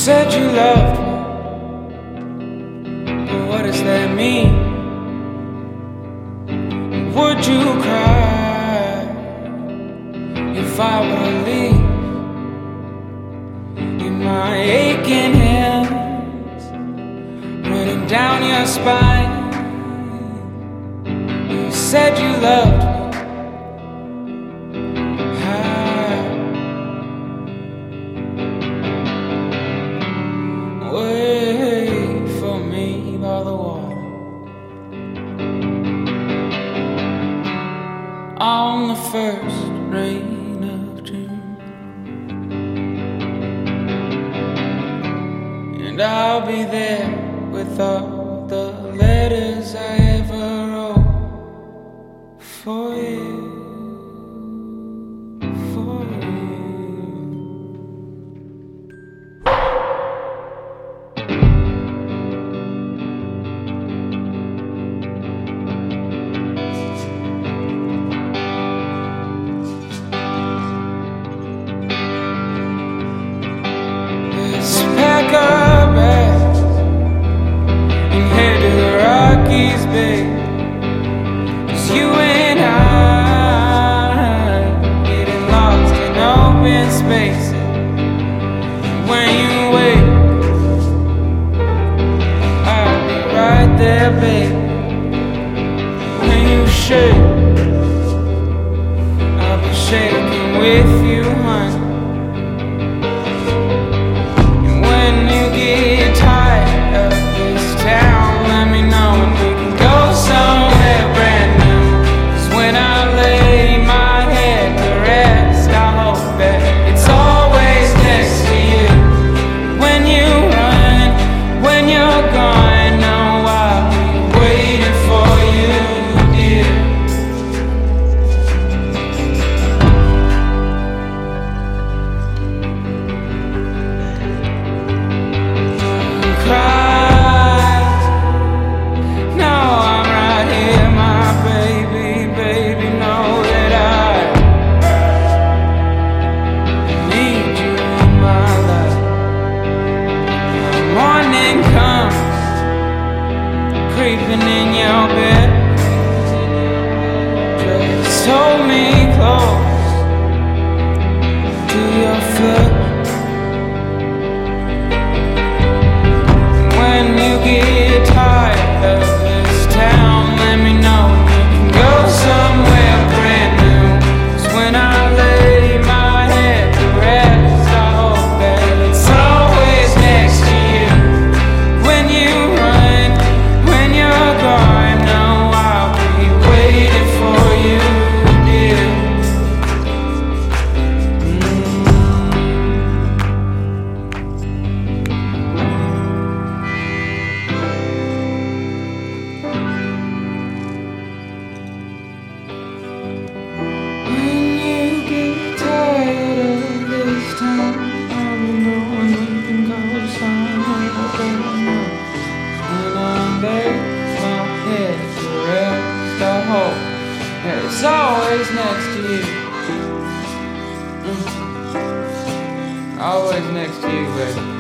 said you loved me, but what does that mean? Would you cry if I were to leave? In my aching hands running down your spine, you said you loved me. Wait for me by the water on the first rain of June, and I'll be there with all the letters I ever wrote for you. Pack our bags and head to the Rockies, babe. 'Cause you and I getting lost in open spaces. When you wake, I'll be right there, babe. When you shake, I'll be shaking with you, honey. Get tired of this town, let me know and we can go somewhere brand new. 'Cause when I lay my head to rest, I hope that it's always next to you. When you run, when you're gone, no, I'll be waiting for you, dear. Creeping in your bed, just hold me close to your foot. When you get tired of this town, let me know we can go somewhere brand new. 'Cause when I lay my head to rest, I hope that it's always next to you. When you run, when you're gone, no, I'll be waiting for you, dear. When you get tired of this town, let me know and we can go somewhere better now. When I lay my head to rest, I hope that it's always next to you. Always next to you, baby.